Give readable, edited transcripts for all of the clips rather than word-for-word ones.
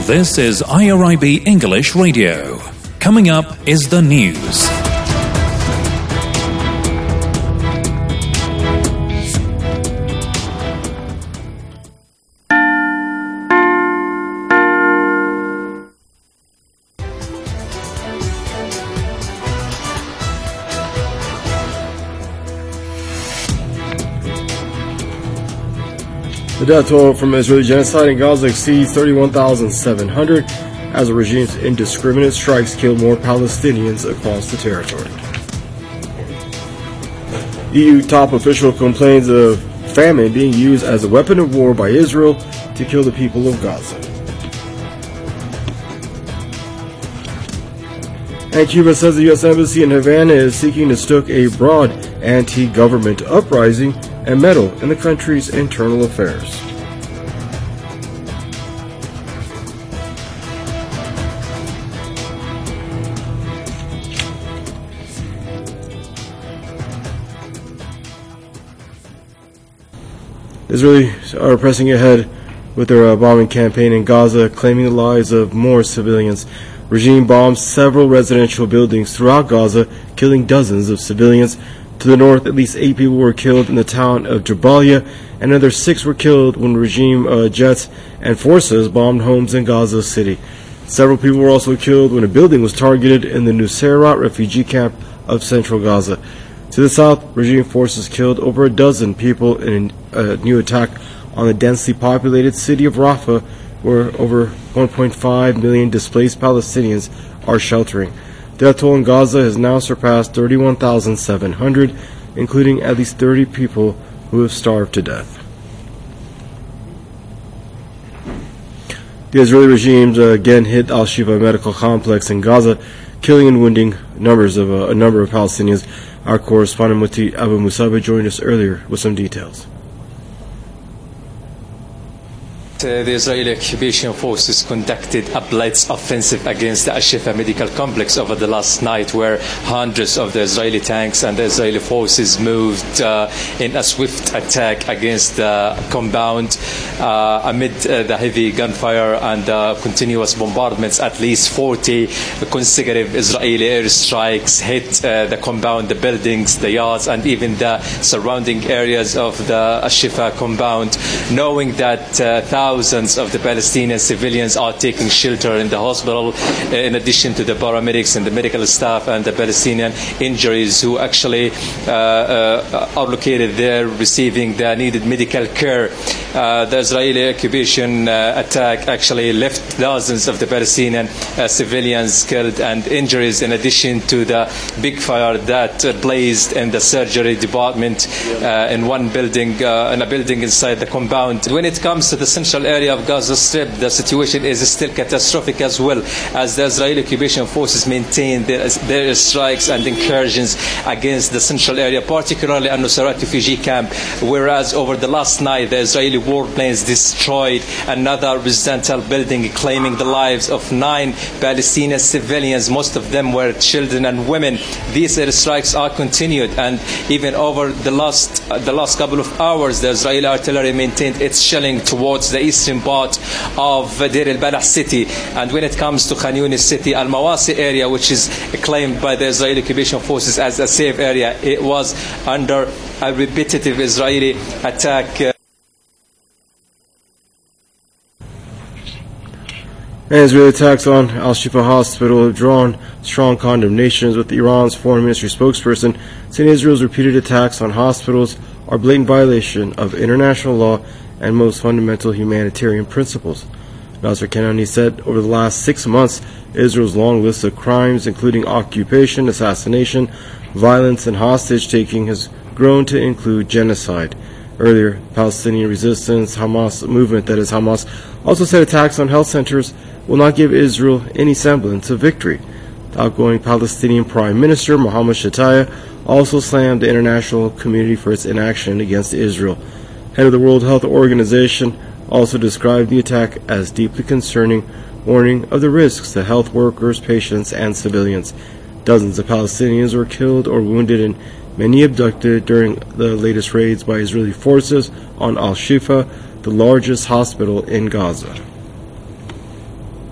This is IRIB English Radio. Coming up is the news. The death toll from Israeli genocide in Gaza exceeds 31,700 as the regime's indiscriminate strikes killed more Palestinians across the territory. EU top official complains of famine being used as a weapon of war by Israel to kill the people of Gaza. And Cuba says the U.S. Embassy in Havana is seeking to stoke a broad anti-government uprising and meddle in the country's internal affairs. Israelis are pressing ahead with their bombing campaign in Gaza, claiming the lives of more civilians. Regime bombed several residential buildings throughout Gaza, killing dozens of civilians. To the north, at least 8 people were killed in the town of Jabalia, and another 6 were killed when regime jets and forces bombed homes in Gaza City. Several people were also killed when a building was targeted in the Nusayrat refugee camp of central Gaza. To the south, regime forces killed over a dozen people in a new attack on the densely populated city of Rafah, where over 1.5 million displaced Palestinians are sheltering. Death toll in Gaza has now surpassed 31,700, including at least 30 people who have starved to death. The Israeli regime again hit Al-Shifa medical complex in Gaza, killing and wounding a number of Palestinians. Our correspondent Muti Abu Musaba joined us earlier with some details. The Israeli occupation forces conducted a blitz offensive against the Al-Shifa medical complex over the last night, where hundreds of the Israeli tanks and the Israeli forces moved in a swift attack against the compound. Amid the heavy gunfire and continuous bombardments, at least 40 consecutive Israeli airstrikes hit the compound, the buildings, the yards, and even the surrounding areas of the Al-Shifa compound, knowing that thousands of the Palestinian civilians are taking shelter in the hospital, in addition to the paramedics and the medical staff and the Palestinian injuries who actually are located there receiving the needed medical care. The Israeli occupation attack actually left dozens of the Palestinian civilians killed and injuries, in addition to the big fire that blazed in the surgery department in one building, in a building inside the compound. When it comes to the central area of Gaza Strip, the situation is still catastrophic as well, as the Israeli occupation forces maintain their strikes and incursions against the central area, particularly at Nusayrat refugee camp, whereas over the last night the Israeli warplanes destroyed another residential building, claiming the lives of 9 Palestinian civilians. Most of them were children and women. These airstrikes are continued, and even over the last couple of hours, the Israeli artillery maintained its shelling towards the eastern part of Deir al-Balah city. And when it comes to Khan Yunis city, Al-Mawasi area, which is claimed by the Israeli occupation forces as a safe area, it was under a repetitive Israeli attack. Israeli attacks on Al-Shifa hospital have drawn strong condemnations, with Iran's foreign ministry spokesperson saying Israel's repeated attacks on hospitals are a blatant violation of international law and most fundamental humanitarian principles. Nasser Kanani said over the last 6 months, Israel's long list of crimes, including occupation, assassination, violence, and hostage-taking, has grown to include genocide. Earlier, Palestinian resistance Hamas movement, that is Hamas, also said attacks on health centers will not give Israel any semblance of victory. The outgoing Palestinian Prime Minister Mohammed Shataya also slammed the international community for its inaction against Israel. Head of the World Health Organization also described the attack as deeply concerning, warning of the risks to health workers, patients, and civilians. Dozens of Palestinians were killed or wounded and many abducted during the latest raids by Israeli forces on Al-Shifa, the largest hospital in Gaza.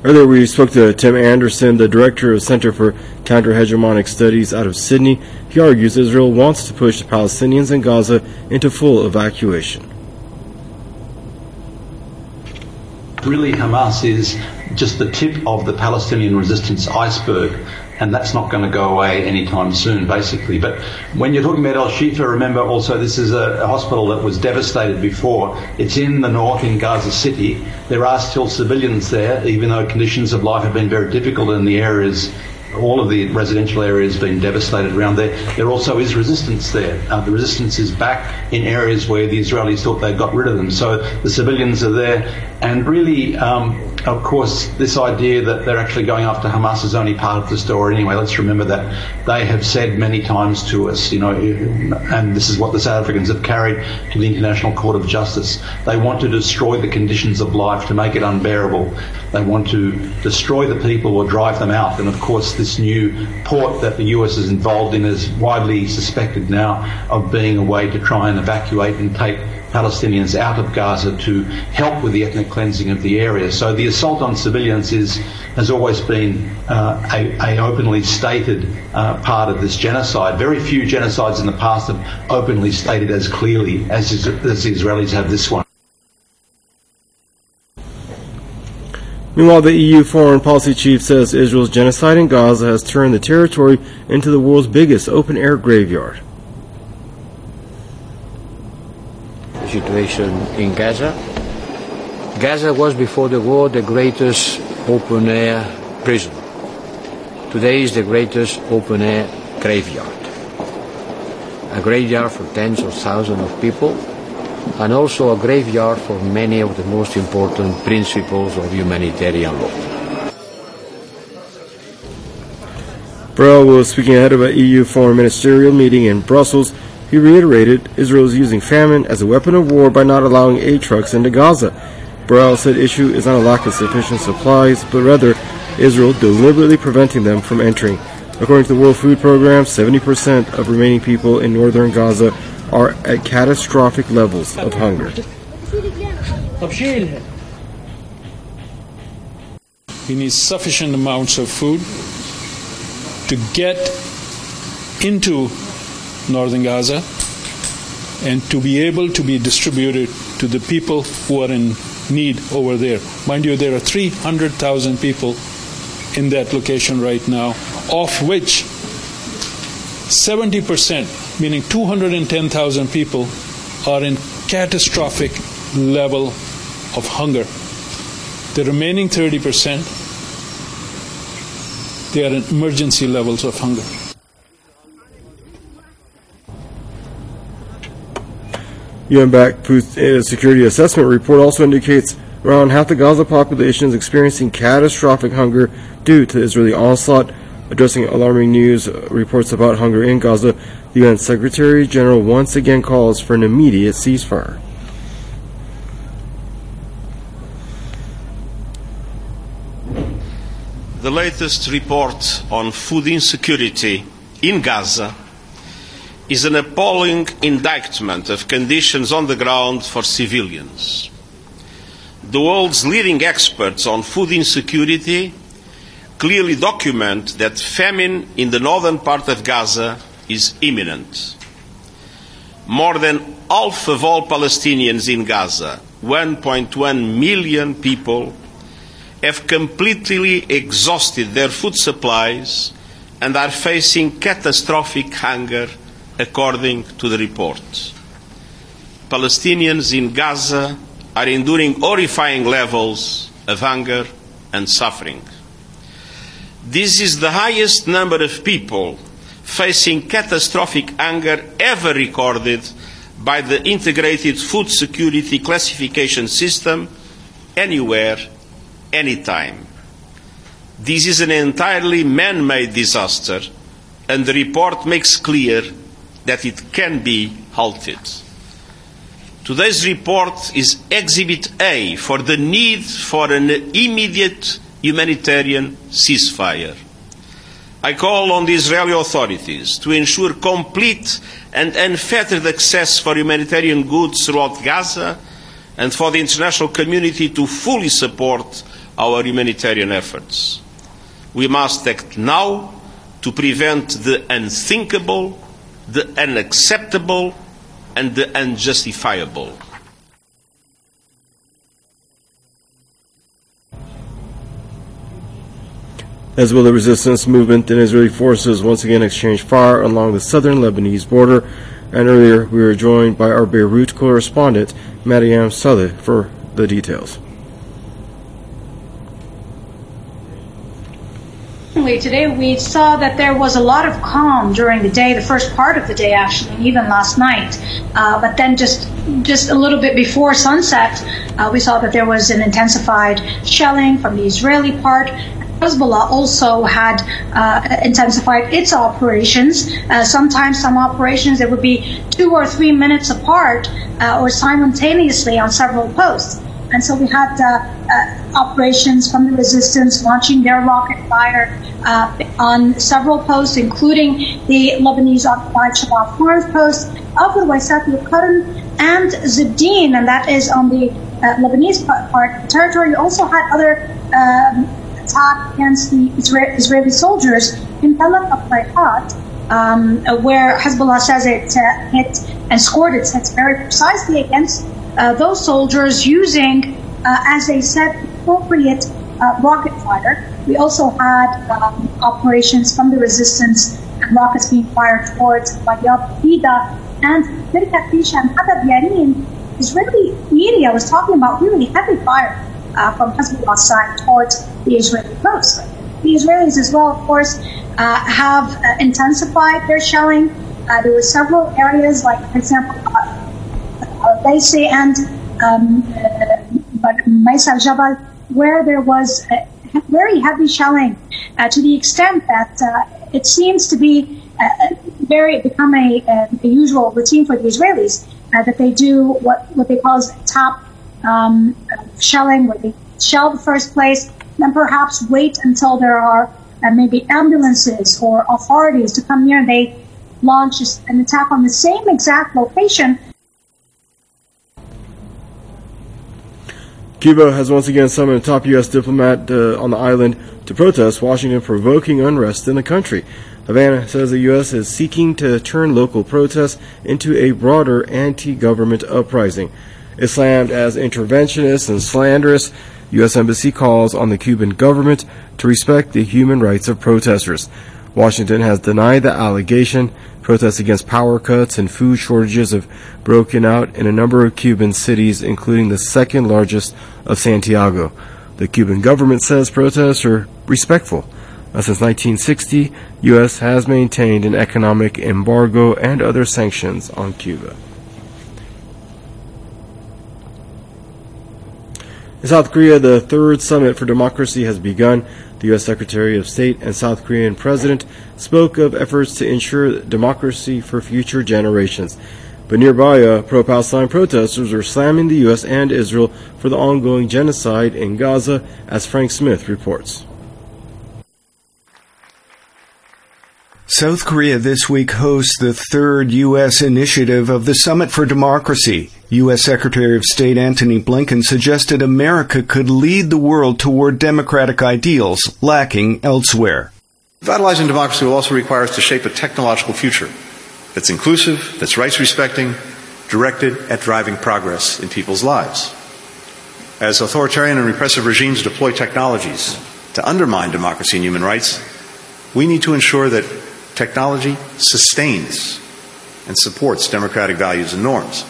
Earlier, we spoke to Tim Anderson, the director of Center for Counter-Hegemonic Studies out of Sydney. He argues Israel wants to push the Palestinians in Gaza into full evacuation. Really, Hamas is just the tip of the Palestinian resistance iceberg, and that's not going to go away anytime soon, basically. But when you're talking about Al-Shifa, remember also this is a hospital that was devastated before. It's in the north, in Gaza City. There are still civilians there, even though conditions of life have been very difficult in the areas. All of the residential areas been devastated around there. There also is resistance there. The resistance is back in areas where the Israelis thought they got rid of them. So the civilians are there. And really, of course, this idea that they're actually going after Hamas is only part of the story anyway. Let's remember that they have said many times to us, and this is what the South Africans have carried to the International Court of Justice. They want to destroy the conditions of life to make it unbearable. They want to destroy the people or drive them out. And of course, this new port that the US is involved in is widely suspected now of being a way to try and evacuate and take Palestinians out of Gaza to help with the ethnic cleansing of the area. So the assault on civilians has always been a openly stated part of this genocide. Very few genocides in the past have openly stated as clearly as the Israelis have this one. Meanwhile, the EU foreign policy chief says Israel's genocide in Gaza has turned the territory into the world's biggest open-air graveyard. The situation in Gaza. Gaza was before the war the greatest open-air prison. Today is the greatest open-air graveyard. A graveyard for tens of thousands of people, and also a graveyard for many of the most important principles of humanitarian law. Borrell was speaking ahead of an EU foreign ministerial meeting in Brussels. He reiterated Israel is using famine as a weapon of war by not allowing aid trucks into Gaza. Borrell said the issue is not a lack of sufficient supplies, but rather Israel deliberately preventing them from entering. According to the World Food Program, 70% of remaining people in northern Gaza are at catastrophic levels of hunger. We need sufficient amounts of food to get into northern Gaza and to be able to be distributed to the people who are in need over there. Mind you, there are 300,000 people in that location right now, of which 70%, meaning 210,000 people, are in catastrophic level of hunger. The remaining 30%, they are in emergency levels of hunger. UN-backed food security assessment report also indicates around half the Gaza population is experiencing catastrophic hunger due to the Israeli onslaught. Addressing alarming news reports about hunger in Gaza, the UN Secretary General once again calls for an immediate ceasefire. The latest report on food insecurity in Gaza is an appalling indictment of conditions on the ground for civilians. The world's leading experts on food insecurity clearly document that famine in the northern part of Gaza is imminent. More than half of all Palestinians in Gaza, 1.1 million people, have completely exhausted their food supplies and are facing catastrophic hunger, according to the report. Palestinians in Gaza are enduring horrifying levels of hunger and suffering. This is the highest number of people facing catastrophic hunger ever recorded by the Integrated Food Security Classification System anywhere, anytime. This is an entirely man-made disaster, and the report makes clear that it can be halted. Today's report is Exhibit A for the need for an immediate humanitarian ceasefire. I call on the Israeli authorities to ensure complete and unfettered access for humanitarian goods throughout Gaza, and for the international community to fully support our humanitarian efforts. We must act now to prevent the unthinkable, the unacceptable, and the unjustifiable. Hezbollah resistance movement and Israeli forces once again exchanged fire along the southern Lebanese border, and earlier we were joined by our Beirut correspondent, Mariam Saleh, for the details. Today we saw that there was a lot of calm during the day, the first part of the day actually, even last night. But then just a little bit before sunset, we saw that there was an intensified shelling from the Israeli part. Hezbollah also had intensified its operations. Sometimes some operations, it would be 2 or 3 minutes apart or simultaneously on several posts. And so we had operations from the resistance launching their rocket fire on several posts, including the Lebanese-occupied Shabab Forest post, Abu Waysat al-Qarn, and Ziddin, and that is on the Lebanese part of the territory. We also had other attack against the Israeli soldiers in Talat al-Rayhat, where Hezbollah says it hit and scored its hits very precisely against those soldiers using, as they said, appropriate rocket fire. We also had operations from the resistance and rockets being fired towards Bayab Fida and Birkat Fisha and Hadab Yarin. Israeli media was talking about really heavy fire from Hezbollah's side towards the Israeli coast. The Israelis as well, of course, have intensified their shelling. There were several areas, like, for example, Baisi and Maisa al-Jabal, where there was very heavy shelling to the extent that it seems to be become a usual routine for the Israelis, that they do what they call top shelling, where they shell the first place, then perhaps wait until there are maybe ambulances or authorities to come near, and they launch an attack on the same exact location. Cuba has once again summoned a top U.S. diplomat on the island to protest Washington provoking unrest in the country. Havana says the U.S. is seeking to turn local protests into a broader anti-government uprising. It's slammed as interventionist and slanderous. U.S. Embassy calls on the Cuban government to respect the human rights of protesters. Washington has denied the allegation. Protests against power cuts and food shortages have broken out in a number of Cuban cities, including the second largest of Santiago. The Cuban government says protests are respectful. Since 1960, U.S. has maintained an economic embargo and other sanctions on Cuba. In South Korea, the third summit for democracy has begun. The U.S. Secretary of State and South Korean President spoke of efforts to ensure democracy for future generations. But nearby, pro-Palestine protesters are slamming the U.S. and Israel for the ongoing genocide in Gaza, as Frank Smith reports. South Korea this week hosts the third U.S. initiative of the Summit for Democracy. U.S. Secretary of State Antony Blinken suggested America could lead the world toward democratic ideals lacking elsewhere. Vitalizing democracy will also require us to shape a technological future that's inclusive, that's rights-respecting, directed at driving progress in people's lives. As authoritarian and repressive regimes deploy technologies to undermine democracy and human rights, we need to ensure that technology sustains and supports democratic values and norms.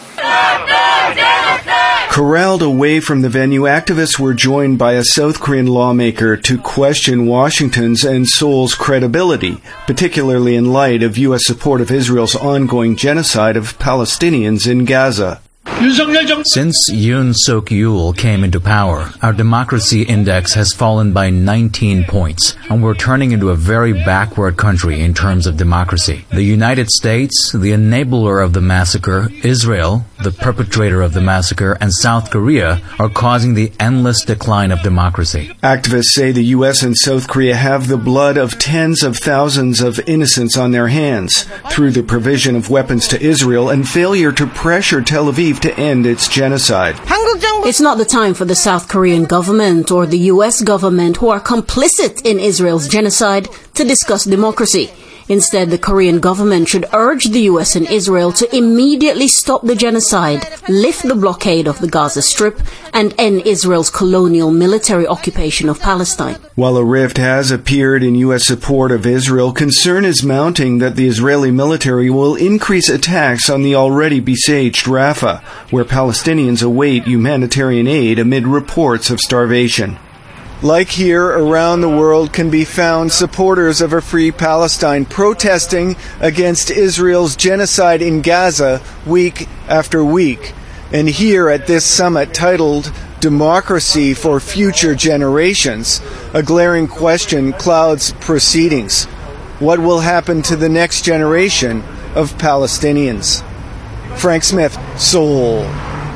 Corralled away from the venue, activists were joined by a South Korean lawmaker to question Washington's and Seoul's credibility, particularly in light of U.S. support of Israel's ongoing genocide of Palestinians in Gaza. Since Yoon Suk-yeol came into power, our democracy index has fallen by 19 points, and we're turning into a very backward country in terms of democracy. The United States, the enabler of the massacre, Israel, the perpetrator of the massacre, and South Korea are causing the endless decline of democracy. Activists say the U.S. and South Korea have the blood of tens of thousands of innocents on their hands through the provision of weapons to Israel and failure to pressure Tel Aviv leave to end its genocide. It's not the time for the South Korean government or the U.S. government, who are complicit in Israel's genocide, to discuss democracy. Instead, the Korean government should urge the U.S. and Israel to immediately stop the genocide, lift the blockade of the Gaza Strip, and end Israel's colonial military occupation of Palestine. While a rift has appeared in U.S. support of Israel, concern is mounting that the Israeli military will increase attacks on the already besieged Rafah, where Palestinians await humanitarian aid amid reports of starvation. Like here, around the world can be found supporters of a free Palestine protesting against Israel's genocide in Gaza week after week. And here at this summit titled Democracy for Future Generations, a glaring question clouds proceedings. What will happen to the next generation of Palestinians? Frank Smith, Seoul.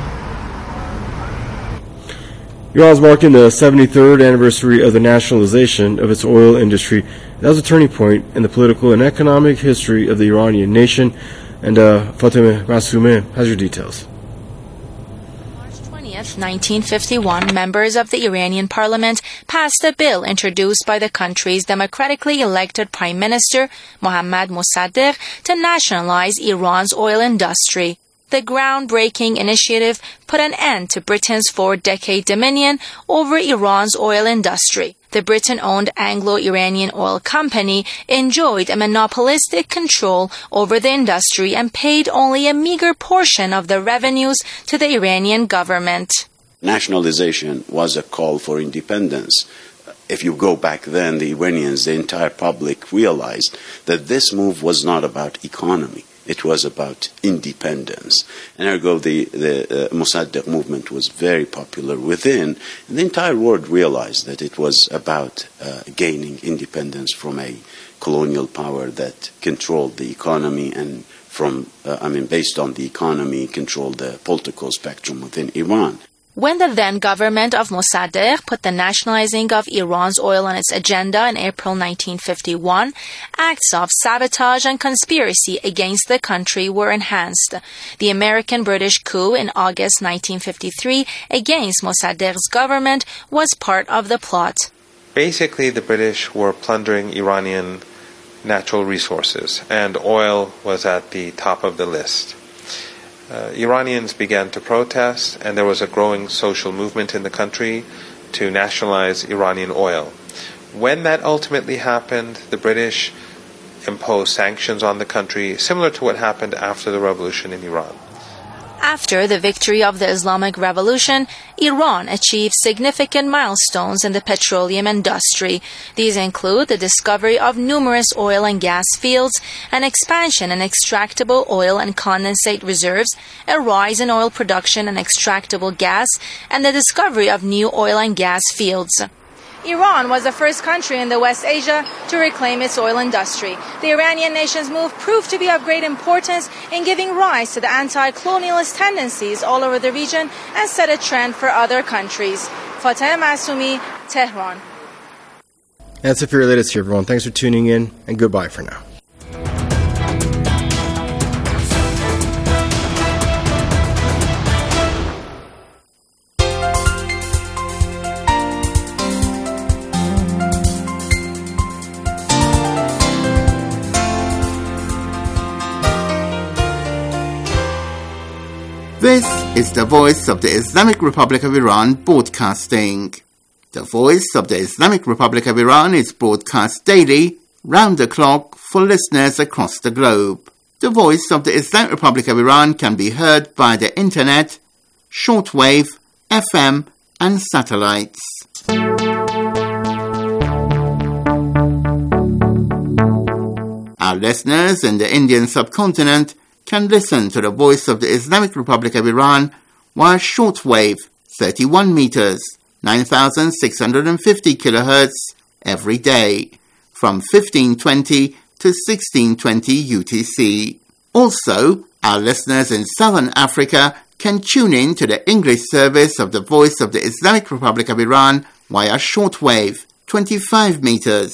Iran's marking the 73rd anniversary of the nationalization of its oil industry. That was a turning point in the political and economic history of the Iranian nation. And Fatemeh Massoumeh has your details. March 20th, 1951, members of the Iranian parliament passed a bill introduced by the country's democratically elected Prime Minister, Mohammad Mossadegh, to nationalize Iran's oil industry. The groundbreaking initiative put an end to Britain's four-decade dominion over Iran's oil industry. The Britain-owned Anglo-Iranian Oil Company enjoyed a monopolistic control over the industry and paid only a meager portion of the revenues to the Iranian government. Nationalization was a call for independence. If you go back then, the Iranians, the entire public realized that this move was not about economy. It was about independence. And ergo, the Mossadegh movement was very popular within. And the entire world realized that it was about gaining independence from a colonial power that controlled the economy and based on the economy, controlled the political spectrum within Iran. When the then government of Mossadegh put the nationalizing of Iran's oil on its agenda in April 1951, acts of sabotage and conspiracy against the country were enhanced. The American-British coup in August 1953 against Mossadegh's government was part of the plot. Basically, the British were plundering Iranian natural resources, and oil was at the top of the list. Iranians began to protest, and there was a growing social movement in the country to nationalize Iranian oil. When that ultimately happened, the British imposed sanctions on the country, similar to what happened after the revolution in Iran. After the victory of the Islamic Revolution, Iran achieved significant milestones in the petroleum industry. These include the discovery of numerous oil and gas fields, an expansion in extractable oil and condensate reserves, a rise in oil production and extractable gas, and the discovery of new oil and gas fields. Iran was the first country in the West Asia to reclaim its oil industry. The Iranian nation's move proved to be of great importance in giving rise to the anti-colonialist tendencies all over the region and set a trend for other countries. Fatemeh Massoumeh, Tehran. That's it for your latest here, everyone. Thanks for tuning in, and goodbye for now. This is the Voice of the Islamic Republic of Iran broadcasting. The Voice of the Islamic Republic of Iran is broadcast daily, round the clock, for listeners across the globe. The Voice of the Islamic Republic of Iran can be heard by the internet, shortwave, FM, and satellites. Our listeners in the Indian subcontinent can listen to the Voice of the Islamic Republic of Iran via shortwave 31 meters, 9,650 kilohertz every day from 1520 to 1620 UTC. Also, our listeners in Southern Africa can tune in to the English service of the Voice of the Islamic Republic of Iran via shortwave 25 meters,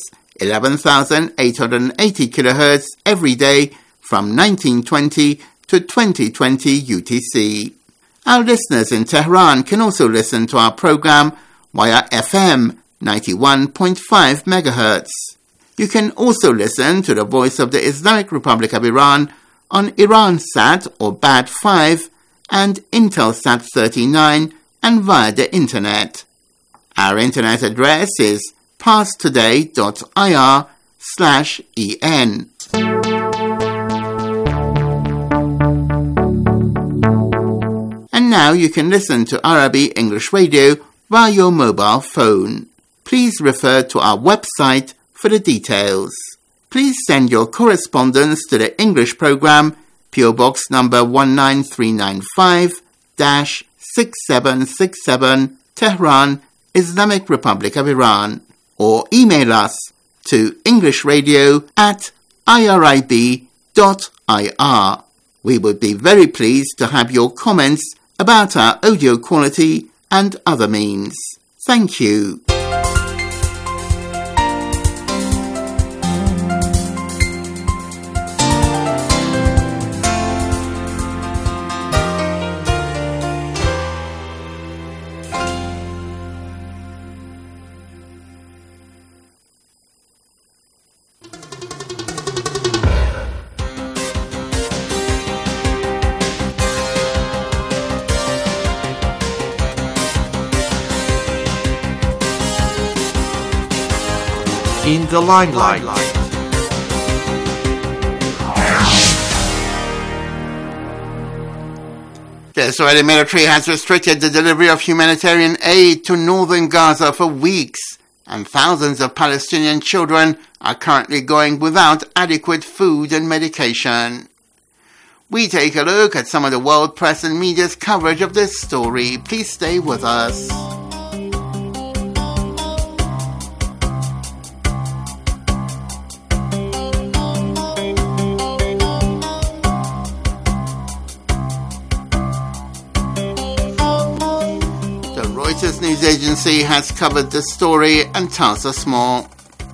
11,880 kilohertz every day from 1920 to 2020 UTC. Our listeners in Tehran can also listen to our program via FM 91.5 MHz. You can also listen to the Voice of the Islamic Republic of Iran on Iransat or BAD 5 and Intelsat 39 and via the internet. Our internet address is parstoday.ir/en. And now you can listen to Arabi English Radio via your mobile phone. Please refer to our website for the details. Please send your correspondence to the English program, PO Box number 19395-6767, Tehran, Islamic Republic of Iran, or email us to englishradio@irib.ir. We would be very pleased to have your comments about our audio quality and other means. Thank you. In the limelight. The Israeli military has restricted the delivery of humanitarian aid to northern Gaza for weeks, and thousands of Palestinian children are currently going without adequate food and medication. We take a look at some of the world press and media's coverage of this story. Please stay with us. Reuters news agency has covered the story and tells us more.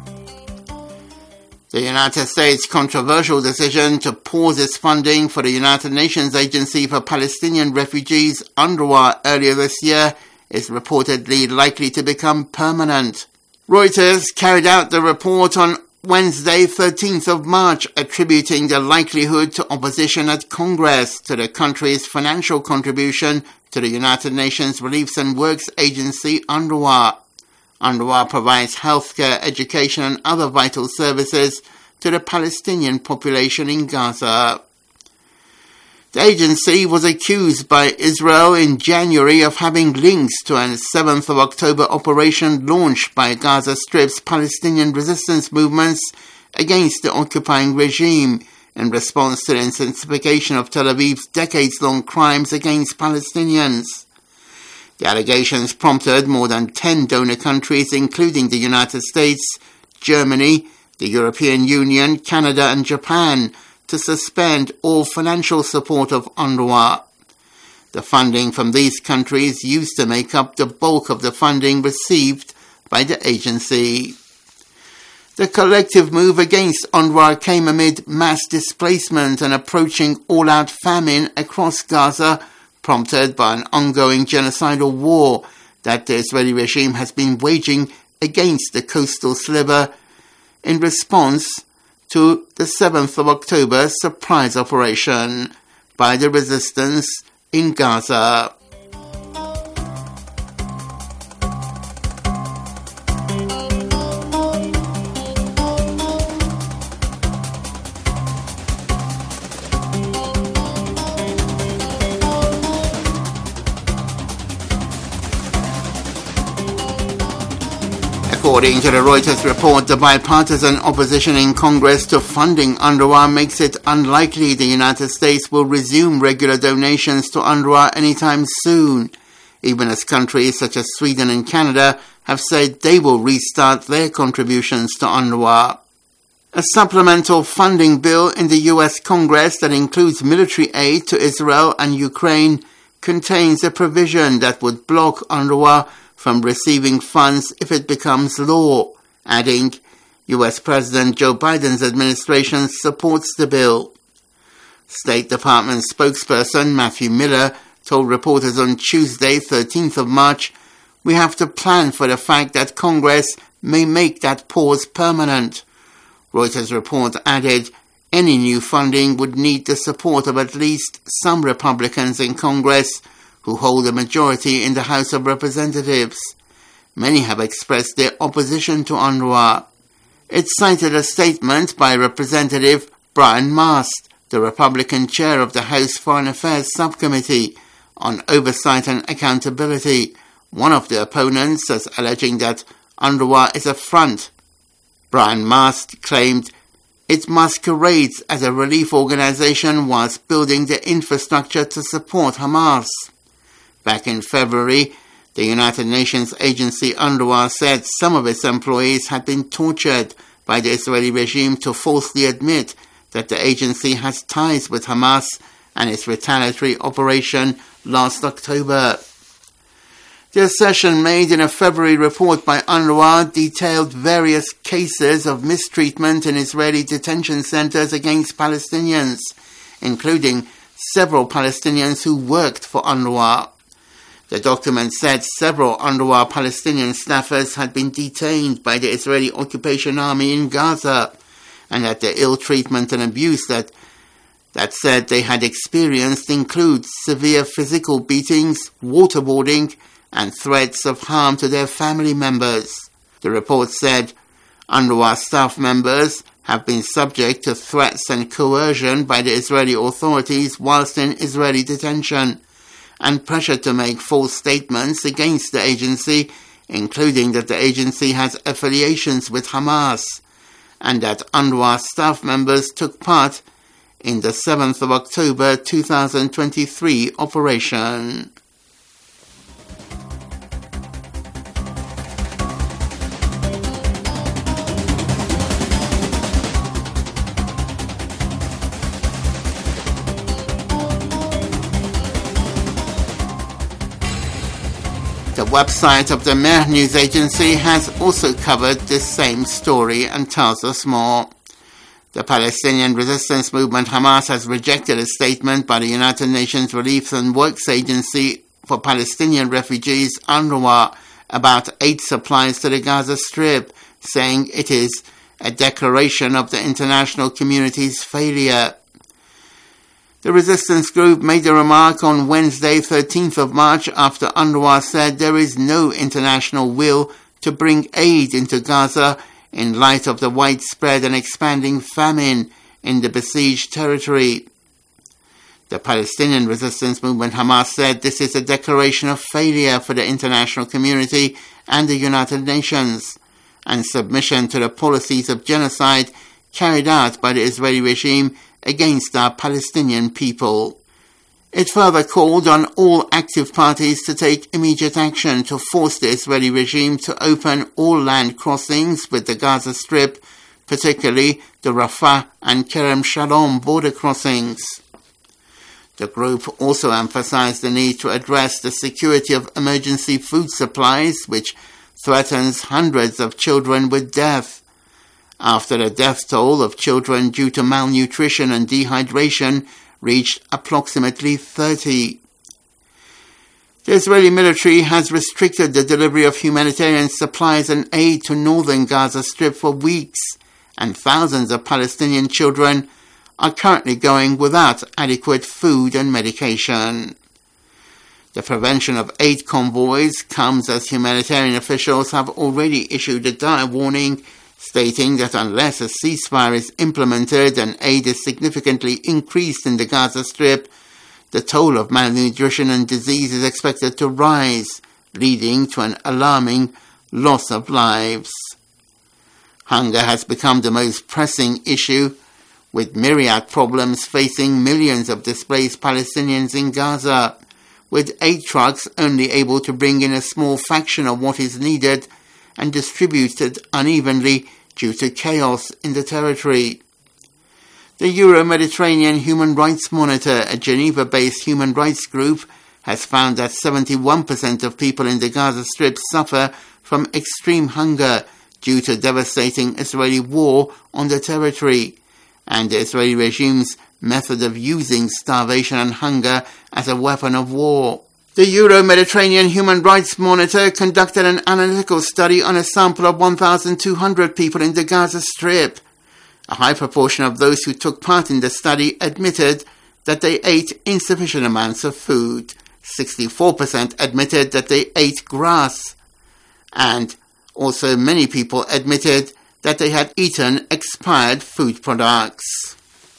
The United States' controversial decision to pause its funding for the United Nations Agency for Palestinian Refugees, UNRWA, earlier this year is reportedly likely to become permanent. Reuters carried out the report on Wednesday, 13th of March, attributing the likelihood to opposition at Congress to the country's financial contribution to the United Nations Relief and Works Agency, UNRWA. UNRWA provides healthcare, education and other vital services to the Palestinian population in Gaza. The agency was accused by Israel in January of having links to a 7th of October operation launched by Gaza Strip's Palestinian resistance movements against the occupying regime in response to the intensification of Tel Aviv's decades-long crimes against Palestinians. The allegations prompted more than 10 donor countries, including the United States, Germany, the European Union, Canada and Japan, to suspend all financial support of UNRWA. The funding from these countries used to make up the bulk of the funding received by the agency. The collective move against UNRWA came amid mass displacement and approaching all-out famine across Gaza, prompted by an ongoing genocidal war that the Israeli regime has been waging against the coastal sliver in response to the 7th of October surprise operation by the resistance in Gaza. According to the Reuters report, the bipartisan opposition in Congress to funding UNRWA makes it unlikely the United States will resume regular donations to UNRWA anytime soon, even as countries such as Sweden and Canada have said they will restart their contributions to UNRWA. A supplemental funding bill in the U.S. Congress that includes military aid to Israel and Ukraine contains a provision that would block UNRWA from receiving funds if it becomes law, adding, U.S. President Joe Biden's administration supports the bill. State Department spokesperson Matthew Miller told reporters on Tuesday, 13th of March, "We have to plan for the fact that Congress may make that pause permanent." Reuters report added, any new funding would need the support of at least some Republicans in Congress who hold a majority in the House of Representatives. Many have expressed their opposition to UNRWA. It cited a statement by Representative Brian Mast, the Republican chair of the House Foreign Affairs Subcommittee on Oversight and Accountability, one of the opponents, as alleging that UNRWA is a front. Brian Mast claimed it masquerades as a relief organization whilst building the infrastructure to support Hamas. Back in February, the United Nations agency UNRWA said some of its employees had been tortured by the Israeli regime to falsely admit that the agency has ties with Hamas and its retaliatory operation last October. The assertion made in a February report by UNRWA detailed various cases of mistreatment in Israeli detention centers against Palestinians, including several Palestinians who worked for UNRWA. The document said several UNRWA Palestinian staffers had been detained by the Israeli occupation army in Gaza, and that the ill treatment and abuse that said they had experienced includes severe physical beatings, waterboarding, and threats of harm to their family members. The report said UNRWA staff members have been subject to threats and coercion by the Israeli authorities whilst in Israeli detention, and pressure to make false statements against the agency, including that the agency has affiliations with Hamas, and that UNRWA staff members took part in the 7th of October 2023 operation. The website of the Mer news agency has also covered this same story and tells us more. The Palestinian resistance movement Hamas has rejected a statement by the United Nations Relief and Works Agency for Palestinian Refugees, UNRWA, about aid supplies to the Gaza Strip, saying it is a declaration of the international community's failure. The resistance group made a remark on Wednesday, 13th of March, after UNRWA said there is no international will to bring aid into Gaza in light of the widespread and expanding famine in the besieged territory. The Palestinian resistance movement Hamas said this is a declaration of failure for the international community and the United Nations, and submission to the policies of genocide carried out by the Israeli regime against our Palestinian people. It further called on all active parties to take immediate action to force the Israeli regime to open all land crossings with the Gaza Strip, particularly the Rafah and Kerem Shalom border crossings. The group also emphasized the need to address the security of emergency food supplies, which threatens hundreds of children with death. After the death toll of children due to malnutrition and dehydration reached approximately 30. The Israeli military has restricted the delivery of humanitarian supplies and aid to northern Gaza Strip for weeks, and thousands of Palestinian children are currently going without adequate food and medication. The prevention of aid convoys comes as humanitarian officials have already issued a dire warning, stating that unless a ceasefire is implemented and aid is significantly increased in the Gaza Strip, the toll of malnutrition and disease is expected to rise, leading to an alarming loss of lives. Hunger has become the most pressing issue, with myriad problems facing millions of displaced Palestinians in Gaza, with aid trucks only able to bring in a small fraction of what is needed and distributed unevenly due to chaos in the territory. The Euro-Mediterranean Human Rights Monitor, a Geneva-based human rights group, has found that 71% of people in the Gaza Strip suffer from extreme hunger due to devastating Israeli war on the territory, and the Israeli regime's method of using starvation and hunger as a weapon of war. The Euro-Mediterranean Human Rights Monitor conducted an analytical study on a sample of 1,200 people in the Gaza Strip. A high proportion of those who took part in the study admitted that they ate insufficient amounts of food. 64% admitted that they ate grass. And also many people admitted that they had eaten expired food products.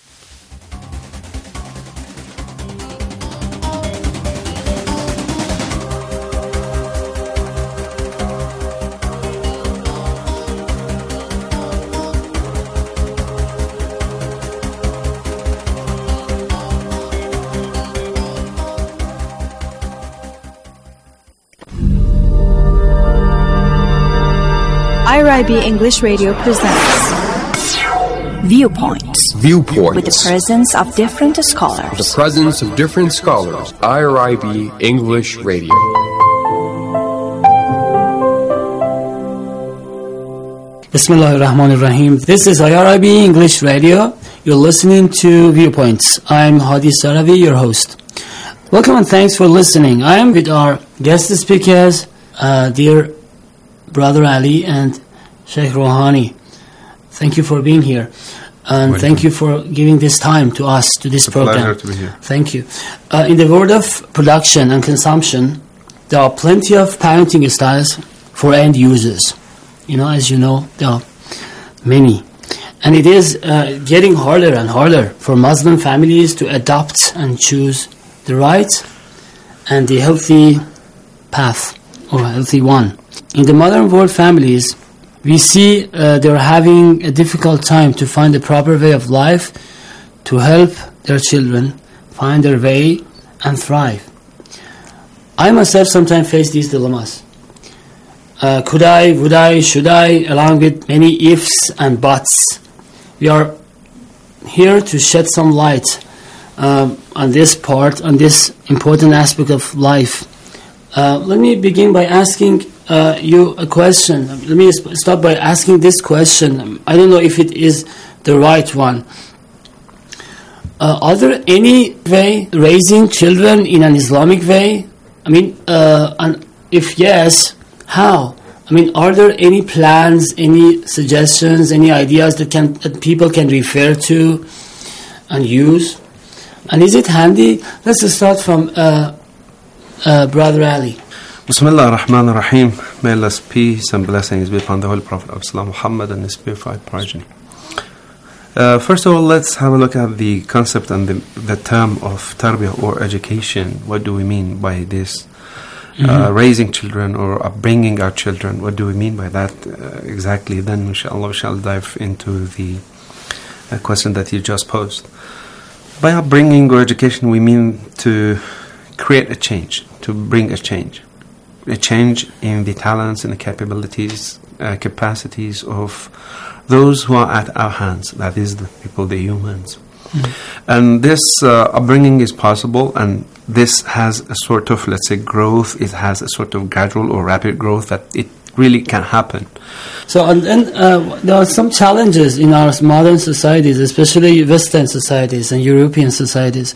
IRIB English Radio presents Viewpoints. With the presence of different scholars. IRIB English Radio. Bismillahirrahmanirrahim. This is IRIB English Radio. You're listening to Viewpoints. I'm Hadi Saravi, your host. Welcome and thanks for listening. I am with our guest speakers, dear Brother Ali and Sheikh Rouhani. Thank you for being here. And thank you for giving this time to us, to this program. Pleasure to be here. Thank you. In the world of production and consumption, there are plenty of parenting styles for end users. As you know, there are many. And it is getting harder and harder for Muslim families to adopt and choose the right and the healthy path, or a healthy one. In the modern world families, we see they're having a difficult time to find the proper way of life to help their children find their way and thrive. I myself sometimes face these dilemmas. Could I, would I, should I, along with many ifs and buts. We are here to shed some light on this part, on this important aspect of life. Let me begin by asking you a question. Let me start by asking this question. I don't know if it is the right one. Are there any way raising children in an Islamic way? And if yes, how? Are there any plans, any suggestions, any ideas that people can refer to and use? And is it handy? Let's start from Brother Ali. Bismillah ar-Rahman ar-Rahim. May Allah's peace and blessings be upon the Holy Prophet of Islam, Muhammad, and his purified progeny. First of all, let's have a look at the concept and the term of tarbiyah or education. What do we mean by this? Raising children or upbringing our children. What do we mean by that exactly? Then, inshallah, we shall dive into the question that you just posed. By upbringing or education, we mean to create a change, to bring a change in the talents and the capabilities, capacities of those who are at our hands, that is the people, the humans. And this upbringing is possible, and this has a sort of, let's say, growth. It has a sort of gradual or rapid growth that it really can happen. So, and there are some challenges in our modern societies, especially Western societies and European societies.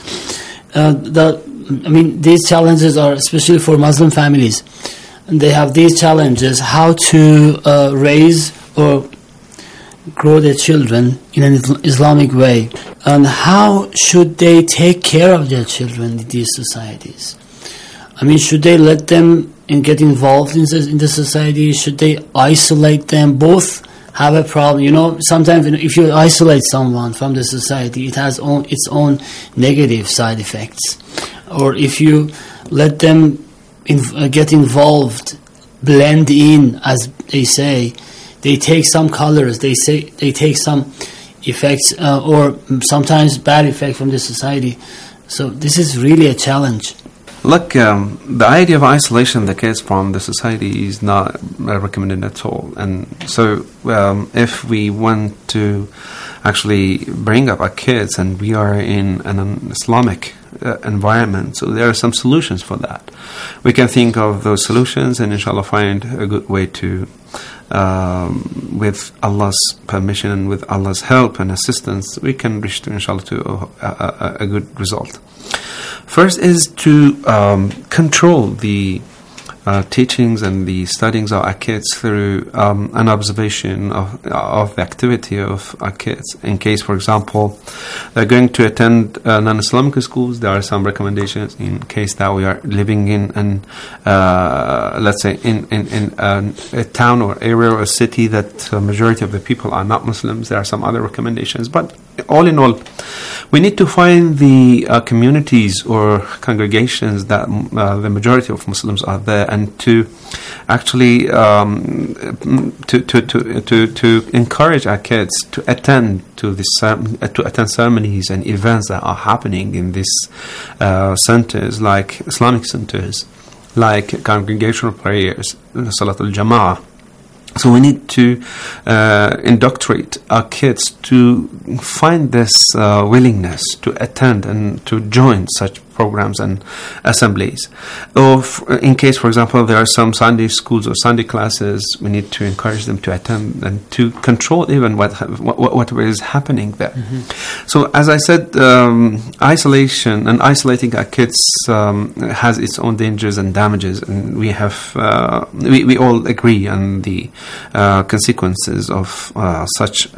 These challenges are especially for Muslim families. And they have these challenges, how to raise or grow their children in an Islamic way. And how should they take care of their children in these societies? Should they let them get involved in the society? Should they isolate them? Both have a problem. Sometimes if you isolate someone from the society, it has its own negative side effects. Or if you let them get involved, blend in, as they say, they take some colors, they take some effects, or sometimes bad effects from the society. So this is really a challenge. Look, the idea of isolation the kids from the society is not recommended at all. And so if we want to actually bring up our kids, and we are in an Islamic environment, so there are some solutions for that. We can think of those solutions and inshallah find a good way to with Allah's permission and with Allah's help and assistance, we can reach to, inshallah, to a good result. First is to control the teachings and the studyings of our kids through an observation of the activity of our kids. In case, for example, they're going to attend non-Islamic schools, there are some recommendations. In case that we are living in let's say in a town or area or a city that the majority of the people are not Muslims, there are some other recommendations. But all in all, we need to find the communities or congregations that the majority of Muslims are there, and to actually to encourage our kids to attend attend ceremonies and events that are happening in these centers, like Islamic centers, like congregational prayers, Salat al-Jama'ah. So we need to indoctrinate our kids to find this willingness to attend and to join such programs and assemblies. Or in case, for example, there are some Sunday schools or Sunday classes, we need to encourage them to attend and to control even what is happening there. Mm-hmm. So as I said, isolation and isolating our kids has its own dangers and damages, and we have we all agree on the consequences of such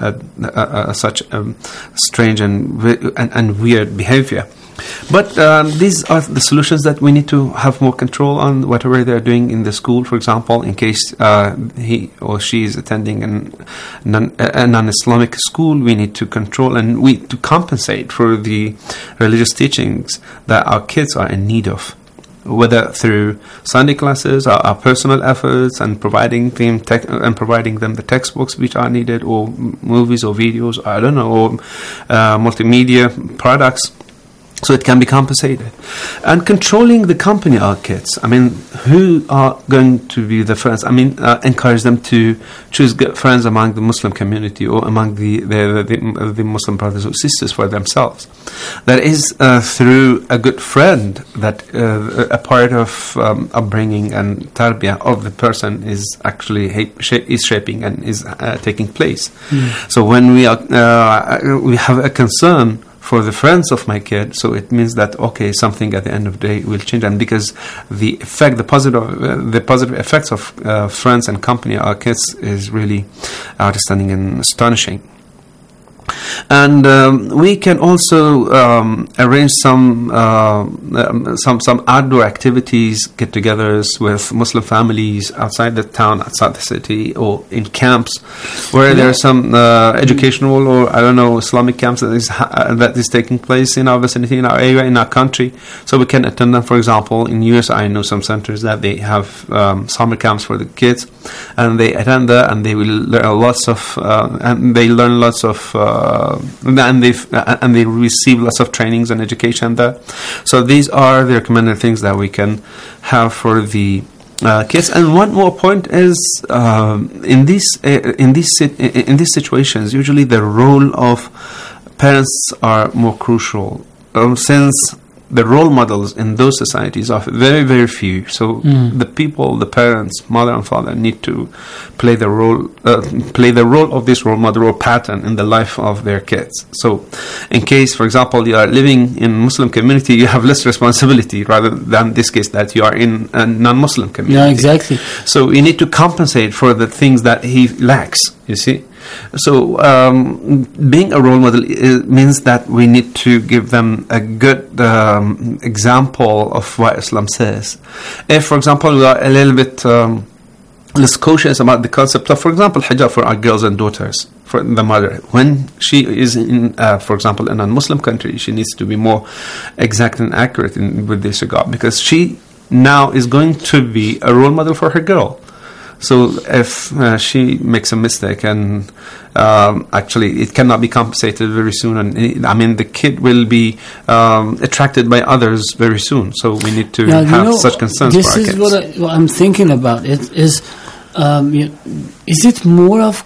strange and weird behavior. But these are the solutions that we need to have more control on whatever they're doing in the school. For example, in case he or she is attending a non-Islamic school, we need to control and to compensate for the religious teachings that our kids are in need of, whether through Sunday classes, our personal efforts, and providing them the textbooks which are needed, or movies or videos, I don't know, or multimedia products, so it can be compensated. And controlling the company of our kids. I mean, who are going to be the friends? I mean, encourage them to choose good friends among the Muslim community or among the Muslim brothers or sisters for themselves. That is through a good friend that a part of upbringing and tarbiyah of the person is actually is shaping and is taking place. So when we have a concern for the friends of my kid, so it means that something at the end of the day will change, and because the positive effects of friends and company of our kids is really outstanding and astonishing. And we can also arrange some outdoor activities, get-togethers with Muslim families outside the town, outside the city, or in camps where there are some educational or Islamic camps that is taking place in our vicinity, in our area, in our country. So we can attend them. For example, in US, I know some centers that they have summer camps for the kids, and they attend there, and they will learn lots of and they receive lots of trainings and education there. So these are the recommended things that we can have for the kids. And one more point is in these situations, usually the role of parents are more crucial, since the role models in those societies are very, very few. So the people, the parents, mother and father, need to play the role of this role model or pattern in the life of their kids. So in case, for example, you are living in a Muslim community, you have less responsibility rather than this case that you are in a non-Muslim community. Yeah, exactly. So you need to compensate for the things that he lacks, you see. So being a role model means that we need to give them a good example of what Islam says. If, for example, we are a little bit less cautious about the concept of, for example, hijab for our girls and daughters, for the mother, when she is in, for example, in a Muslim country, she needs to be more exact and accurate with this regard, because she now is going to be a role model for her girl. So if she makes a mistake, and actually it cannot be compensated very soon, and the kid will be attracted by others very soon. So we need to have such concerns for our kids. This is what I'm thinking about. It is it more of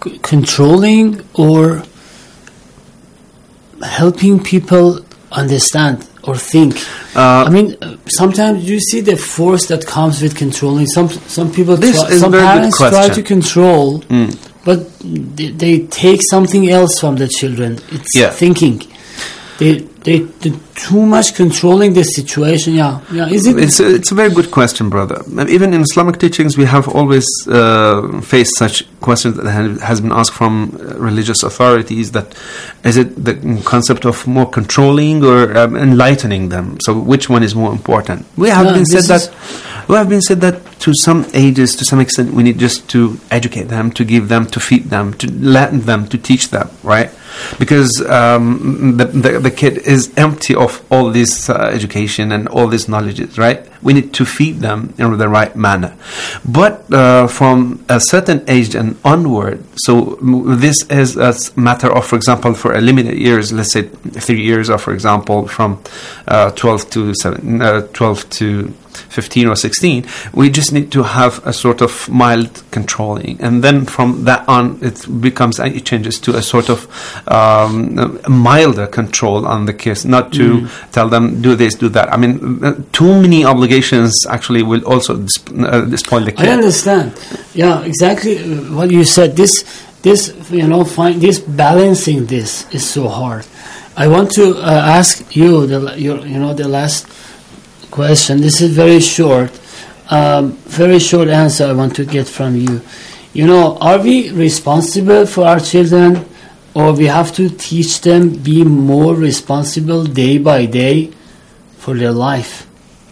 controlling or helping people understand or think. I mean, sometimes you see the force that comes with controlling. Some people, some parents try to control, but they take something else from the children. It's thinking. They too much controlling the situation. Is it? It's a very good question, brother. Even in Islamic teachings, we have always faced such questions that has been asked from religious authorities. That is it the concept of more controlling or enlightening them? So which one is more important? We have been said that to some ages, to some extent, we need just to educate them, to give them, to feed them, to let them, to teach them, right? Because the kid is empty of all this education and all these knowledges, right? We need to feed them in the right manner. But from a certain age and onward, so this is a matter of, for example, for a limited years, let's say 3 years, or for example, from 12 to 15 or 16, we just need to have a sort of mild controlling, and then from that on it changes to a sort of milder control on the kids, not to tell them do this, do that. I mean, too many obligations actually will also spoil the kid. I understand. Yeah, exactly what you said. This balancing this is so hard. I want to ask you the last question. This is very short answer I want to get from you. Are we responsible for our children, or we have to teach them be more responsible day by day for their life?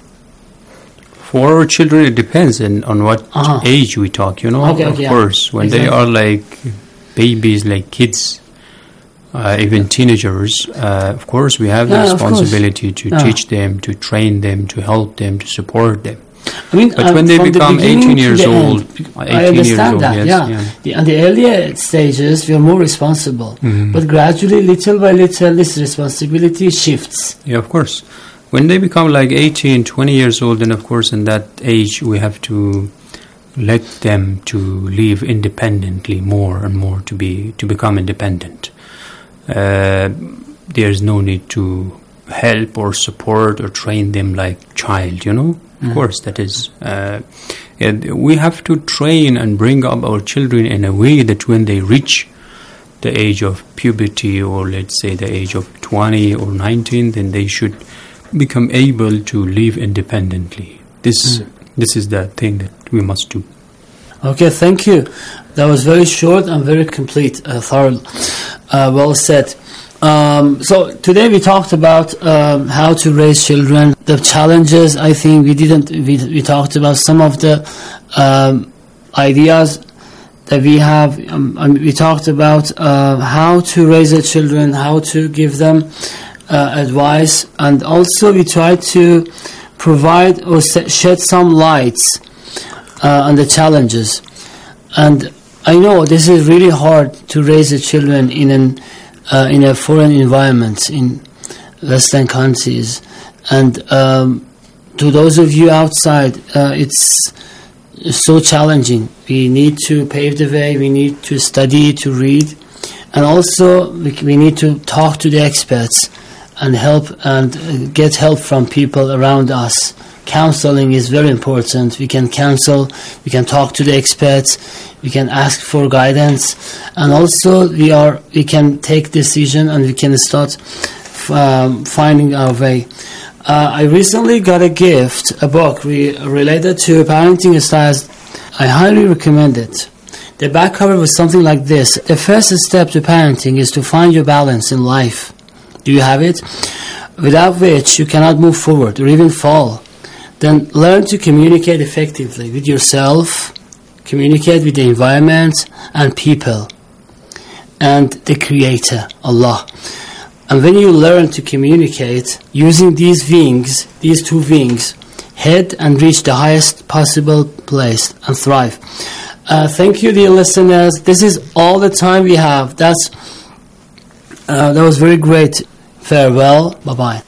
For our children, it depends on what age we talk, of course. When they are like babies, like kids, even teenagers, of course, we have the responsibility to teach them, to train them, to help them, to support them. I mean, but when they become 18 years old, I understand that. In the earlier stages, we are more responsible, but gradually, little by little, this responsibility shifts. Yeah, of course. When they become like 18, 20 years old, then of course, in that age, we have to let them to live independently more and more, to become independent. There's no need to help or support or train them like child, Of course, that is. We have to train and bring up our children in a way that when they reach the age of puberty, or let's say the age of 20 or 19, then they should become able to live independently. This is the thing that we must do. Okay, thank you. That was very short and very complete, thorough, well said. So today we talked about how to raise children, the challenges. I think we talked about some of the ideas that we have. We talked about how to raise the children, how to give them advice, and also we tried to provide or shed some lights on the challenges. And I know this is really hard to raise the children in a foreign environment, in Western countries, and to those of you outside, it's so challenging. We need to pave the way, we need to study, to read, and also we need to talk to the experts and help and get help from people around us. Counseling is very important. We can counsel, we can talk to the experts, we can ask for guidance, and also we can take decision and we can start finding our way. I recently got a gift, a book related to parenting styles. I highly recommend it. The back cover was something like this: the first step to parenting is to find your balance in life. Do you have it? Without which you cannot move forward or even fall. Then learn to communicate effectively with yourself, communicate with the environment and people, and the Creator, Allah. And when you learn to communicate using these two wings, head and reach the highest possible place and thrive. Thank you, dear listeners. This is all the time we have. That was very great. Farewell. Bye-bye.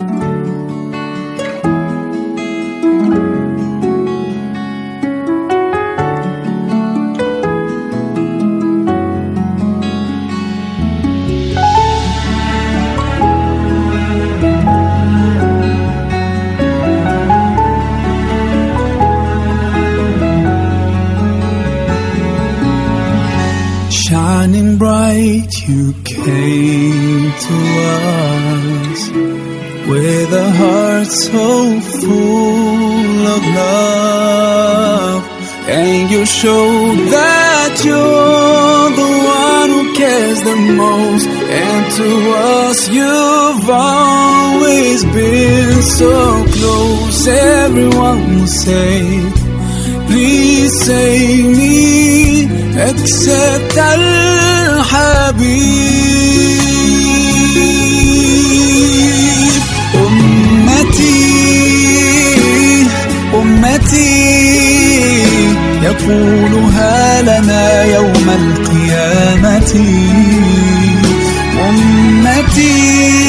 shining bright, you came to us with a heart so full of love, and you showed that you're the one who cares the most, and to us you've always been so close. Everyone will say, please save me, except Al-Habib. Ummati, Ummati, يقولها لنا يوم القيامة. أمتي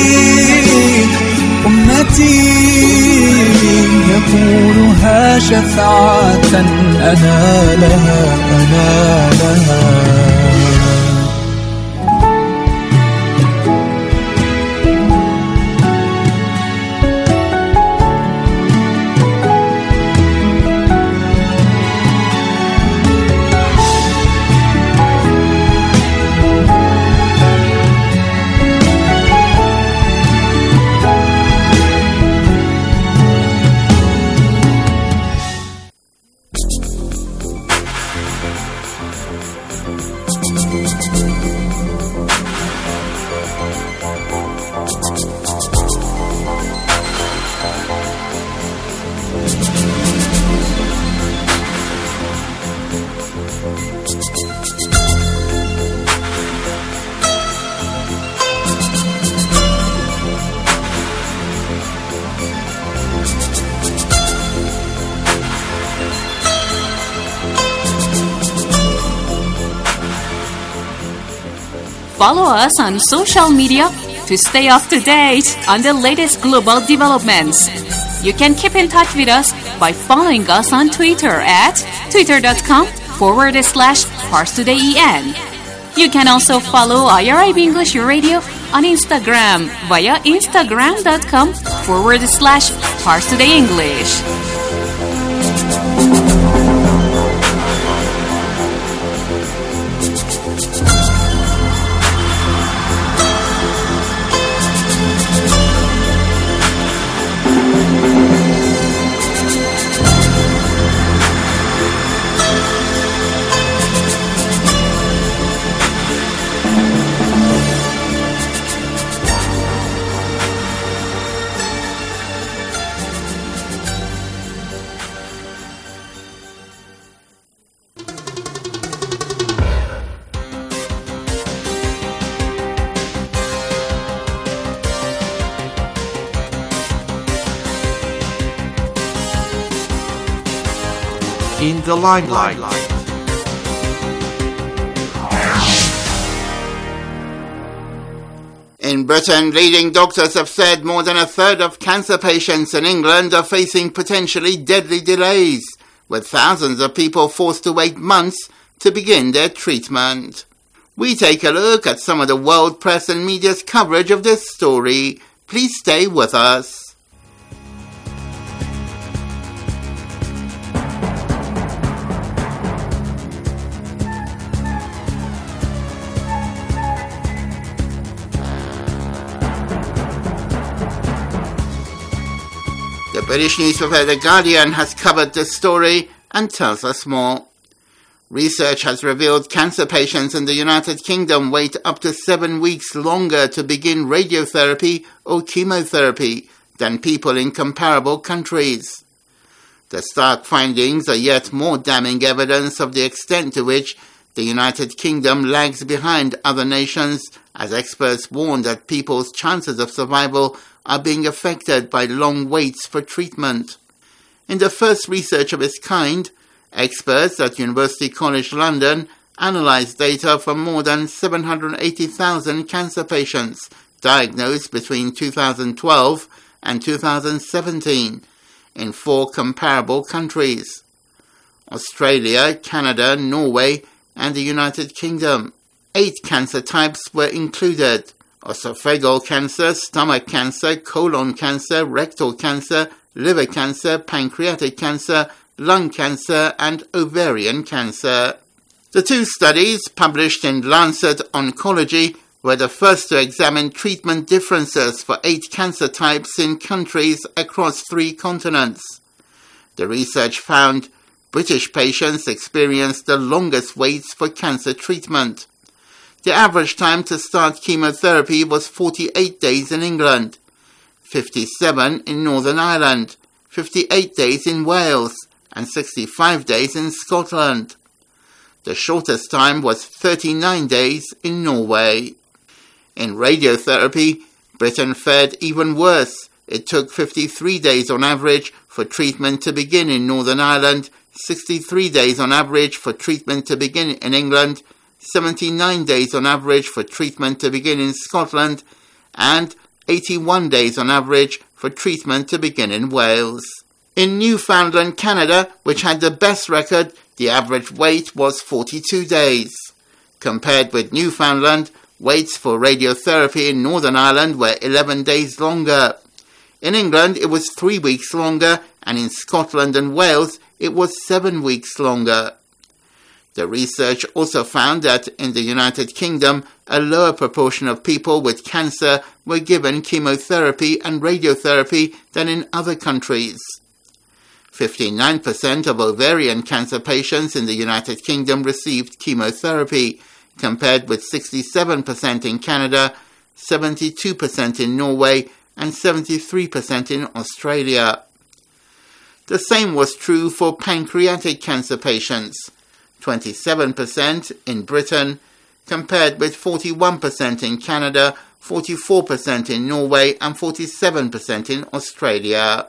أمتي يقولها شفاعة أنا لها أنا لها. Follow us on social media to stay up to date on the latest global developments. You can keep in touch with us by following us on Twitter at twitter.com/ParsTodayEN. You can also follow IRIB English Radio on Instagram via instagram.com/ParsTodayEnglish. In the limelight. In Britain, leading doctors have said more than a third of cancer patients in England are facing potentially deadly delays, with thousands of people forced to wait months to begin their treatment. We take a look at some of the world press and media's coverage of this story. Please stay with us. The British newspaper The Guardian has covered this story and tells us more. Research has revealed cancer patients in the United Kingdom wait up to 7 weeks longer to begin radiotherapy or chemotherapy than people in comparable countries. The stark findings are yet more damning evidence of the extent to which the United Kingdom lags behind other nations, as experts warn that people's chances of survival are being affected by long waits for treatment. In the first research of its kind, experts at University College London analysed data from more than 780,000 cancer patients diagnosed between 2012 and 2017 in 4 comparable countries: Australia, Canada, Norway, and the United Kingdom. 8 cancer types were included: esophageal cancer, stomach cancer, colon cancer, rectal cancer, liver cancer, pancreatic cancer, lung cancer, and ovarian cancer. The two studies, published in Lancet Oncology, were the first to examine treatment differences for 8 cancer types in countries across 3 continents. The research found British patients experienced the longest waits for cancer treatment. The average time to start chemotherapy was 48 days in England, 57 in Northern Ireland, 58 days in Wales, and 65 days in Scotland. The shortest time was 39 days in Norway. In radiotherapy, Britain fared even worse. It took 53 days on average for treatment to begin in Northern Ireland, 63 days on average for treatment to begin in England, 79 days on average for treatment to begin in Scotland, and 81 days on average for treatment to begin in Wales. In Newfoundland, Canada, which had the best record, the average wait was 42 days. Compared with Newfoundland, waits for radiotherapy in Northern Ireland were 11 days longer. In England, it was 3 weeks longer, and in Scotland and Wales, it was 7 weeks longer. The research also found that in the United Kingdom, a lower proportion of people with cancer were given chemotherapy and radiotherapy than in other countries. 59% of ovarian cancer patients in the United Kingdom received chemotherapy, compared with 67% in Canada, 72% in Norway, and 73% in Australia. The same was true for pancreatic cancer patients, 27% in Britain, compared with 41% in Canada, 44% in Norway, and 47% in Australia.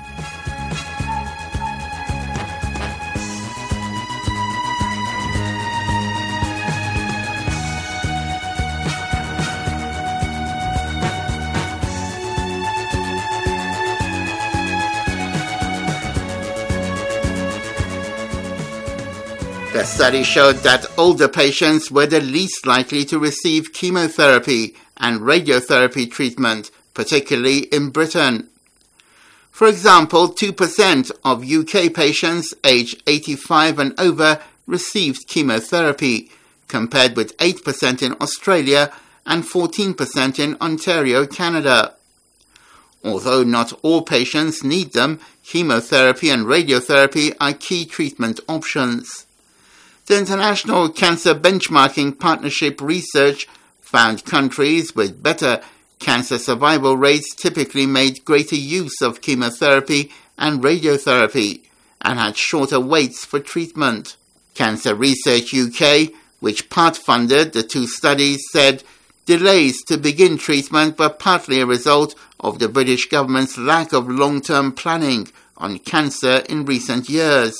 The study showed that older patients were the least likely to receive chemotherapy and radiotherapy treatment, particularly in Britain. For example, 2% of UK patients aged 85 and over received chemotherapy, compared with 8% in Australia and 14% in Ontario, Canada. Although not all patients need them, chemotherapy and radiotherapy are key treatment options. The International Cancer Benchmarking Partnership research found countries with better cancer survival rates typically made greater use of chemotherapy and radiotherapy and had shorter waits for treatment. Cancer Research UK, which part-funded the two studies, said delays to begin treatment were partly a result of the British government's lack of long-term planning on cancer in recent years.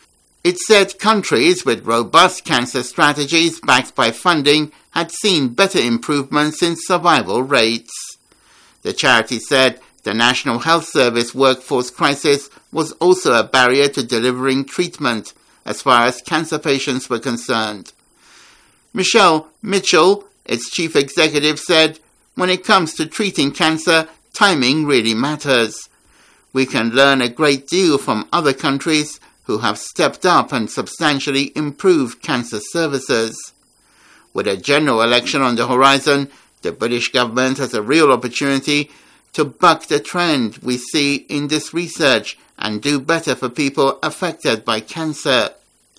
It said countries with robust cancer strategies backed by funding had seen better improvements in survival rates. The charity said the National Health Service workforce crisis was also a barrier to delivering treatment as far as cancer patients were concerned. Michelle Mitchell, its chief executive, said, "When it comes to treating cancer, timing really matters. We can learn a great deal from other countries who have stepped up and substantially improved cancer services. With a general election on the horizon, the British government has a real opportunity to buck the trend we see in this research and do better for people affected by cancer."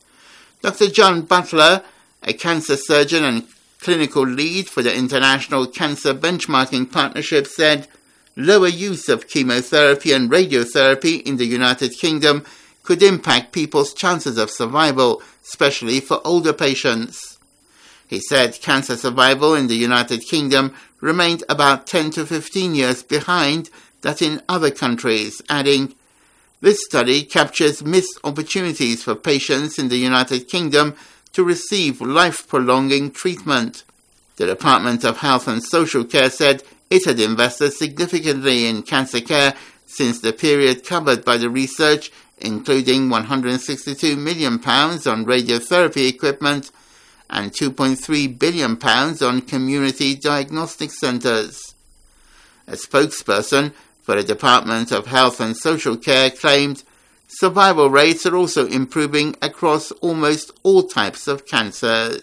Dr. John Butler, a cancer surgeon and clinical lead for the International Cancer Benchmarking Partnership, said lower use of chemotherapy and radiotherapy in the United Kingdom could impact people's chances of survival, especially for older patients. He said cancer survival in the United Kingdom remained about 10 to 15 years behind that in other countries, adding, "This study captures missed opportunities for patients in the United Kingdom to receive life-prolonging treatment." The Department of Health and Social Care said it had invested significantly in cancer care since the period covered by the research, including £162 million on radiotherapy equipment and £2.3 billion on community diagnostic centres. A spokesperson for the Department of Health and Social Care claimed survival rates are also improving across almost all types of cancers.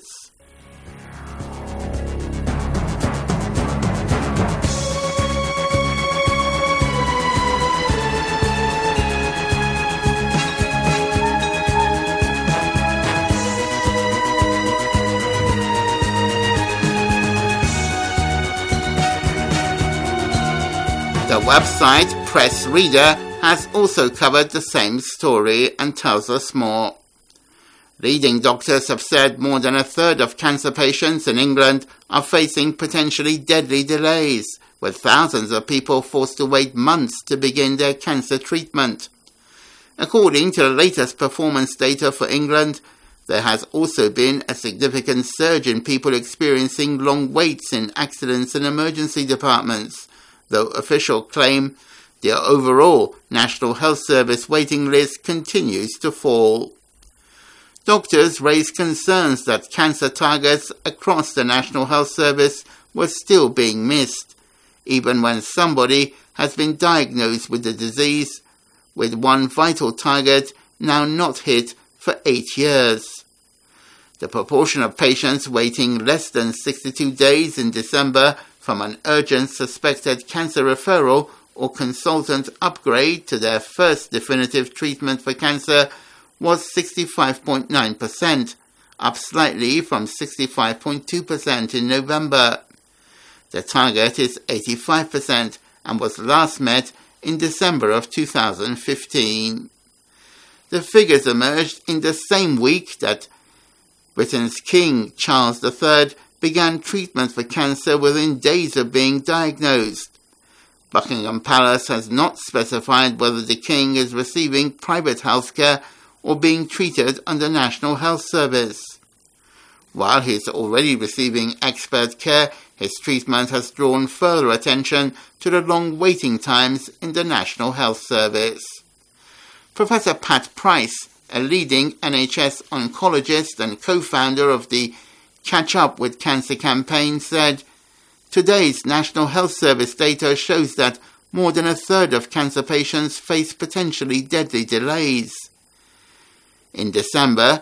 The website Press Reader has also covered the same story and tells us more. Leading doctors have said more than a third of cancer patients in England are facing potentially deadly delays, with thousands of people forced to wait months to begin their cancer treatment. According to the latest performance data for England, there has also been a significant surge in people experiencing long waits in accidents and emergency departments, though officials claim the overall National Health Service waiting list continues to fall. Doctors raise concerns that cancer targets across the National Health Service were still being missed, even when somebody has been diagnosed with the disease, with one vital target now not hit for 8 years. The proportion of patients waiting less than 62 days in December from an urgent suspected cancer referral or consultant upgrade to their first definitive treatment for cancer was 65.9%, up slightly from 65.2% in November. The target is 85% and was last met in December of 2015. The figures emerged in the same week that Britain's King Charles III began treatment for cancer within days of being diagnosed. Buckingham Palace has not specified whether the King is receiving private healthcare or being treated under National Health Service. While he is already receiving expert care, his treatment has drawn further attention to the long waiting times in the National Health Service. Professor Pat Price, a leading NHS oncologist and co-founder of the Catch Up with Cancer campaign, said, "Today's National Health Service data shows that more than a third of cancer patients face potentially deadly delays. In December,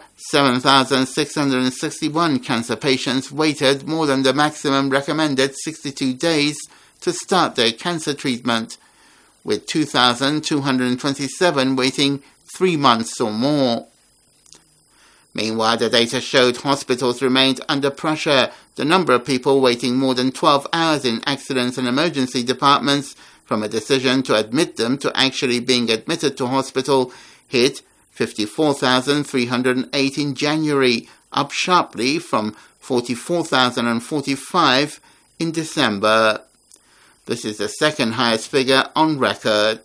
7,661 cancer patients waited more than the maximum recommended 62 days to start their cancer treatment, with 2,227 waiting 3 months or more. Meanwhile, the data showed hospitals remained under pressure. The number of people waiting more than 12 hours in accidents and emergency departments from a decision to admit them to actually being admitted to hospital hit 54,308 in January, up sharply from 44,045 in December. This is the second highest figure on record.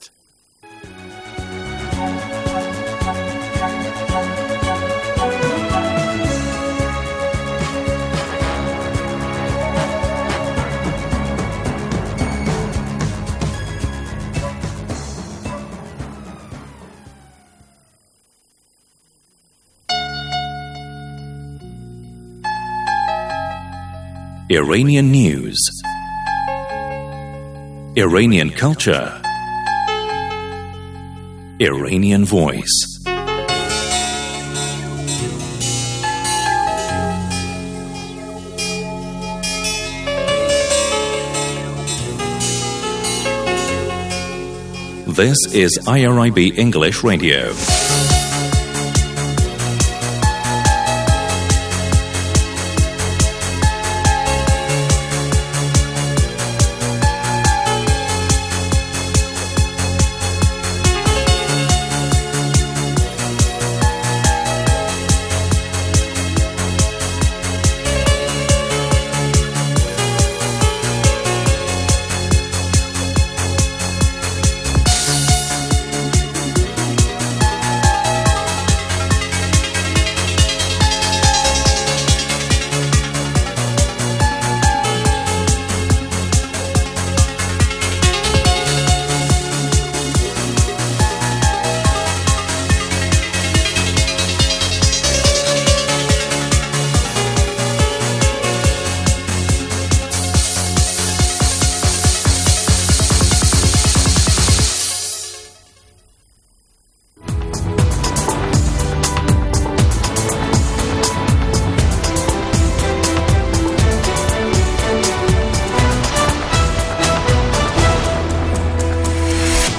Iranian news, Iranian culture, Iranian voice. This is IRIB English Radio.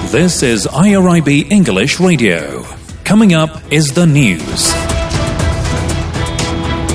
This is IRIB English Radio. Coming up is the news.